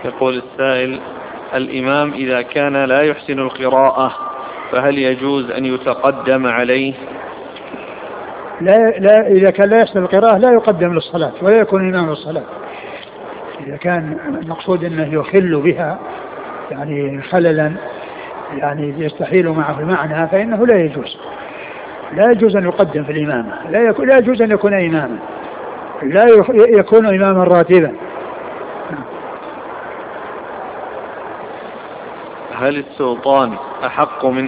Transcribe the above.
يقول السائل: الإمام إذا كان لا يحسن القراءة فهل يجوز أن يتقدم عليه؟ لا إذا كان لا يحسن القراءة لا يقدم للصلاة ولا يكون إمام الصلاة. إذا كان المقصود أنه يخل بها يعني خللا يعني يستحيل معه المعنى فإنه لا يجوز أن يقدم في الإمامة، لا يجوز أن يكون إماما، لا يكون إماما راتبا. هل السلطان أحق من